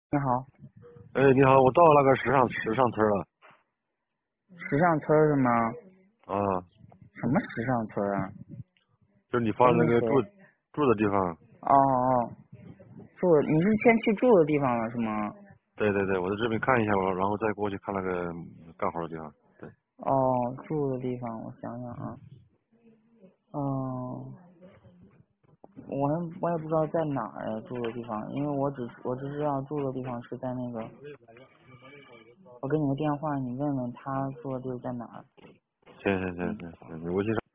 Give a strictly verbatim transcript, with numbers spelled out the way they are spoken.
你好， 哎，你好，我到那个时尚时尚村了。 时尚村儿是吗？ 啊， 什么时尚村儿啊？ 就是你发都没学。 的那个住住的地方。 哦哦，住，你是先去住的地方了是吗？ 对对对，我在这边看一下，我然后再过去看那个干活的地方。对。 哦，住的地方，我想想啊，嗯，我也我也不知道在哪儿呀，住的地方，因为我只我只知道住的地方是在那个，我给你个电话，你问问他住的地儿在哪儿。 行行行嗯。 行行，你微信上。